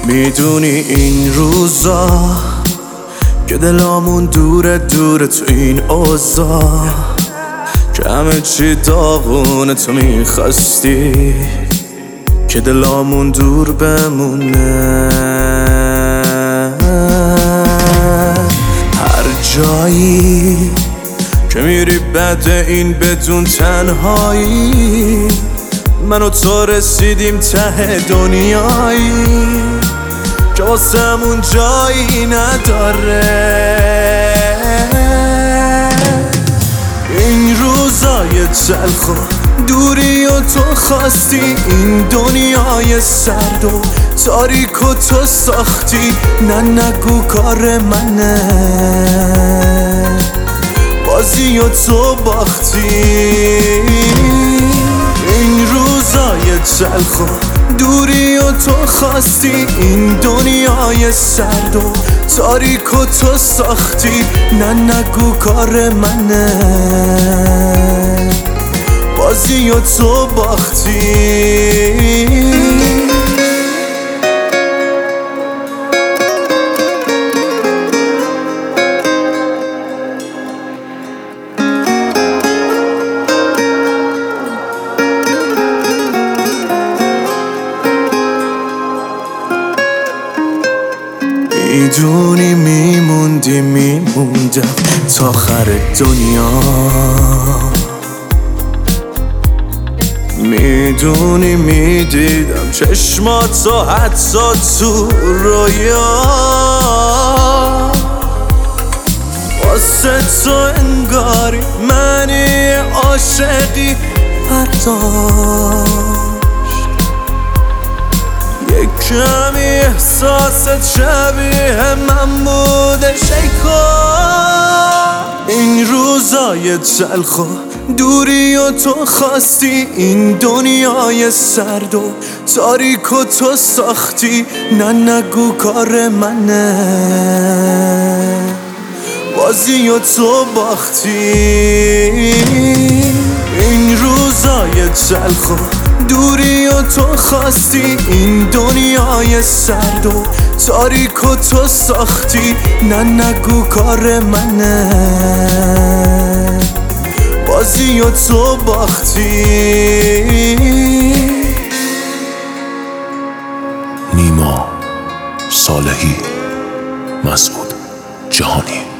میدونی این روزا که دلامون دوره دوره تو این اوضاع، که همه چی داغونه تو میخواستی که دلامون دور بمونه. هر جایی که میری بعد این بدون تنهایی، من و تو رسیدیم ته دنیایی که واسمون جایی نداره. این روزای تلخ و دوری و تو خواستی، این دنیای سرد و تاریک و تو ساختی. نه نگو کار منه، بازی و تو باختی. این روزای تلخ و دوری و تو خواستی، این دنیای سرد و تاریک و تو ساختی. نه نگو کار منه، بازی و تو باختی. میدونی میموندم تا آخر دنیا، میدونی میدیدم چشماتو حتی تو رویا. واسه تو انگاری منی عاشقی برداشت، یک کمی احساست شبیه من بوده شیکا. این روزای تلخ و دوری و تو خواستی، این دنیای سرد و تاریک و تو ساختی. نه نگو کار منه، بازی و تو باختی. این روزای تلخ و دوری و تو خواستی، این دنیای سرد و تاریک و تو ساختی. نه نگو کار منه، بازی و تو باختی. نیما صالحی، مسعود جهانی.